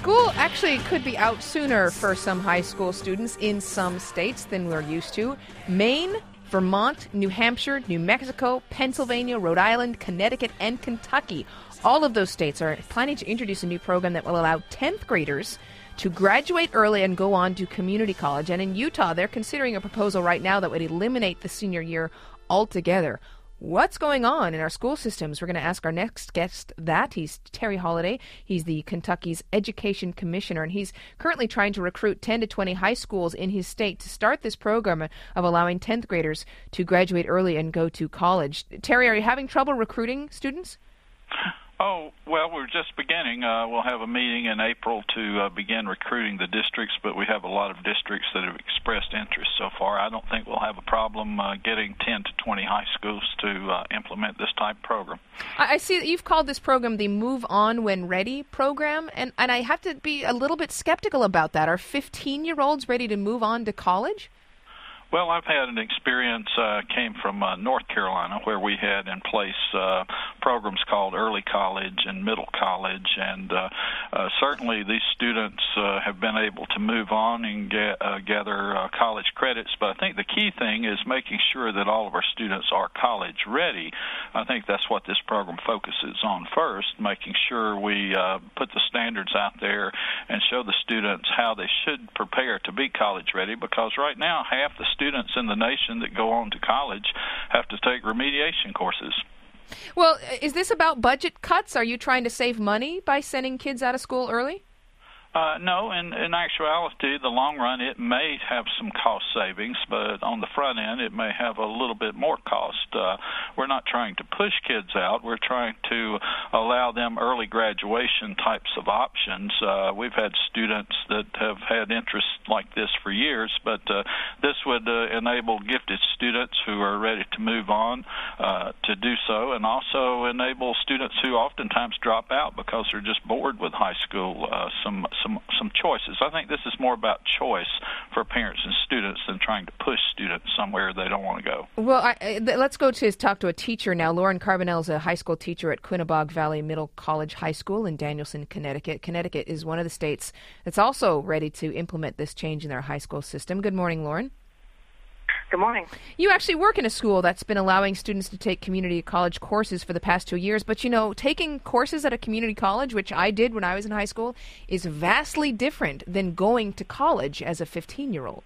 School actually could be out sooner for some high school students in some states than we're used to. Maine, Vermont, New Hampshire, New Mexico, Pennsylvania, Rhode Island, Connecticut, and Kentucky. All of those states are planning to introduce a new program that will allow 10th graders to graduate early and go on to community college. And in Utah, they're considering a proposal right now that would eliminate the senior year altogether. What's going on in our school systems? We're going to ask our next guest that. He's Terry Holliday. He's the Kentucky's Education Commissioner, and he's currently trying to recruit 10 to 20 high schools in his state to start this program of allowing 10th graders to graduate early and go to college. Terry, are you having trouble recruiting students? Oh, well, we're just beginning. We'll have a meeting in April to begin recruiting the districts, but we have a lot of districts that have expressed interest so far. I don't think we'll have a problem getting 10 to 20 high schools to implement this type of program. I see that you've called this program the Move On When Ready program, and I have to be a little bit skeptical about that. Are 15-year-olds ready to move on to college? Well, I've had an experience, came from North Carolina, where we had in place programs called early college and middle college, and certainly these students have been able to move on and gather college credits, but I think the key thing is making sure that all of our students are college ready. I think that's what this program focuses on first, making sure we put the standards out there and show the students how they should prepare to be college ready, because right now half the students in the nation that go on to college have to take remediation courses. Well, is this about budget cuts? Are you trying to save money by sending kids out of school early? No, in actuality, the long run, it may have some cost savings, but on the front end, it may have a little bit more cost. We're not trying to push kids out. We're trying to allow them early graduation types of options. We've had students that have had interest like this for years, but this would enable gifted students who are ready to move on to do so, and also enable students who oftentimes drop out because they're just bored with high school some choices. I think this is more about choice for parents and students than trying to push students somewhere they don't want to go. Well, let's go to talk to a teacher now. Lauren Carbonell is a high school teacher at Quinebaug Valley Middle College High School in Danielson, Connecticut. Connecticut is one of the states that's also ready to implement this change in their high school system. Good morning, Lauren. Good morning. You actually work in a school that's been allowing students to take community college courses for the past 2 years, but taking courses at a community college, which I did when I was in high school, is vastly different than going to college as a 15-year-old.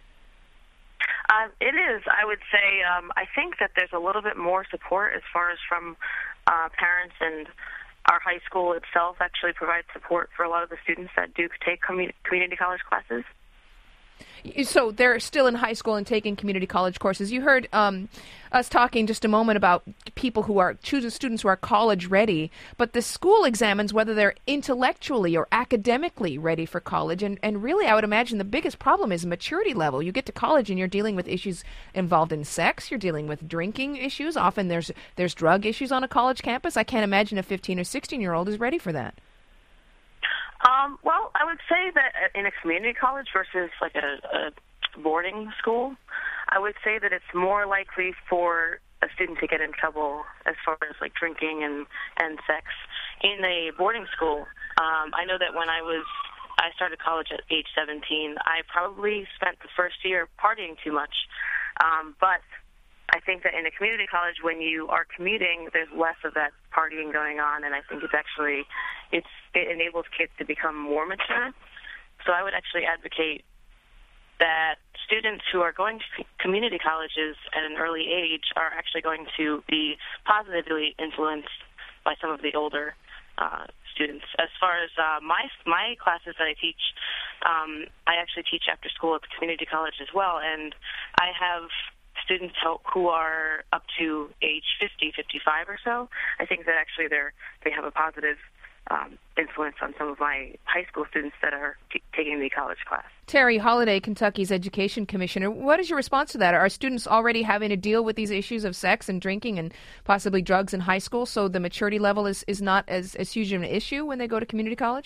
It is. I would say I think that there's a little bit more support as far as from parents, and our high school itself actually provides support for a lot of the students that do take community college classes. So they're still in high school and taking community college courses. You heard us talking just a moment about people who are students who are college ready, but the school examines whether they're intellectually or academically ready for college. And really, I would imagine the biggest problem is maturity level. You get to college and you're dealing with issues involved in sex. You're dealing with drinking issues. Often there's drug issues on a college campus. I can't imagine a 15 or 16-year-old is ready for that. Well, I would say that in a community college versus like a boarding school, I would say that it's more likely for a student to get in trouble as far as like drinking and sex. In a boarding school, I know that when I started college at age 17, I probably spent the first year partying too much. But I think that in a community college, when you are commuting, there's less of that partying going on, and I think it enables kids to become more mature. So I would actually advocate that students who are going to community colleges at an early age are actually going to be positively influenced by some of the older students. As far as my classes that I teach, I actually teach after school at the community college as well, and I have students who are up to age 50, 55 or so. I think that actually they have a positive influence on some of my high school students that are taking the college class. Terry Holliday, Kentucky's Education Commissioner, what is your response to that? Are students already having to deal with these issues of sex and drinking and possibly drugs in high school, so the maturity level is not as huge of an issue when they go to community college?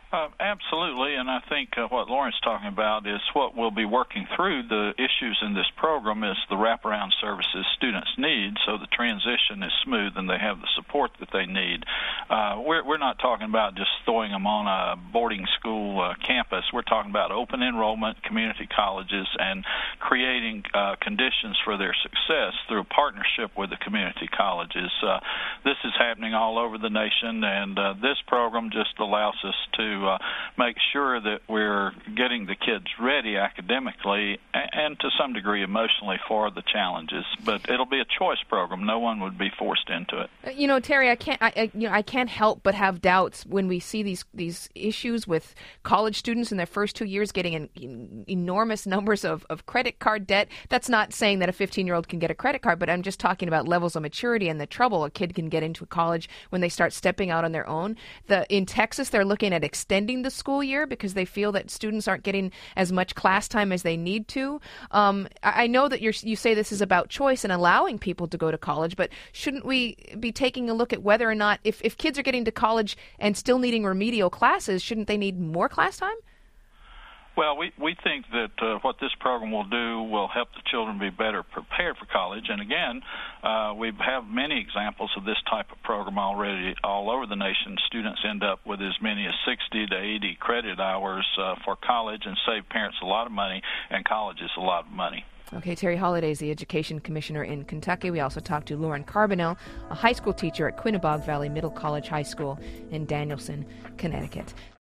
Absolutely, and I think what Lauren's talking about is what we'll be working through. The issues in this program is the wraparound services students need, so the transition is smooth and they have the support that they need. We're not talking about just throwing them on a boarding school campus. We're talking about open enrollment, community colleges, and creating conditions for their success through a partnership with the community colleges. This is happening all over the nation, and this program just allows us to make sure that we're getting the kids ready academically and to some degree emotionally for the challenges. But it'll be a choice program. No one would be forced into it. Terry, I can't help but have doubts when we see these issues with college students in their first 2 years getting enormous numbers of credit card debt. That's not saying that a 15-year-old can get a credit card, but I'm just talking about levels of maturity and the trouble a kid can get into college when they start stepping out on their own. In Texas, they're looking at extending the school year because they feel that students aren't getting as much class time as they need to. I know that you say this is about choice and allowing people to go to college, but shouldn't we be taking a look at whether or not, if kids are getting to college and still needing remedial classes, shouldn't they need more class time? Well, we think that what this program will do will help the children be better prepared for college. And again, we have many examples of this type of program already all over the nation. Students end up with as many as 60 to 80 credit hours for college and save parents a lot of money, and colleges a lot of money. Okay, Terry Holliday is the Education Commissioner in Kentucky. We also talked to Lauren Carbonell, a high school teacher at Quinebaug Valley Middle College High School in Danielson, Connecticut.